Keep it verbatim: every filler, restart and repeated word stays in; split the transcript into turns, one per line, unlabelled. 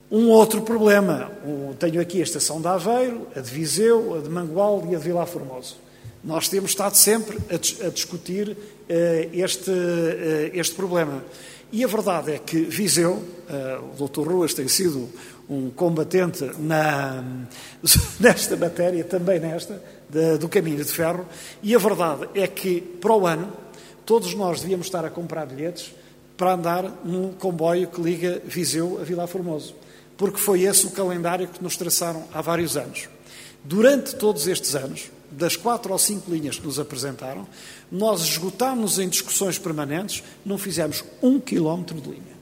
Um outro problema, tenho aqui a estação de Aveiro, a de Viseu, a de Mangualde e a de Vilar Formoso. Nós temos estado sempre a, a discutir uh, este, uh, este problema. E a verdade é que Viseu, uh, o doutor Ruas tem sido um combatente na, nesta matéria, também nesta, de, do caminho de ferro, e a verdade é que, para o ano, todos nós devíamos estar a comprar bilhetes para andar no comboio que liga Viseu a Vilar Formoso, porque foi esse o calendário que nos traçaram há vários anos. Durante todos estes anos, das quatro ou cinco linhas que nos apresentaram, nós esgotámos em discussões permanentes, não fizemos um quilómetro de linha.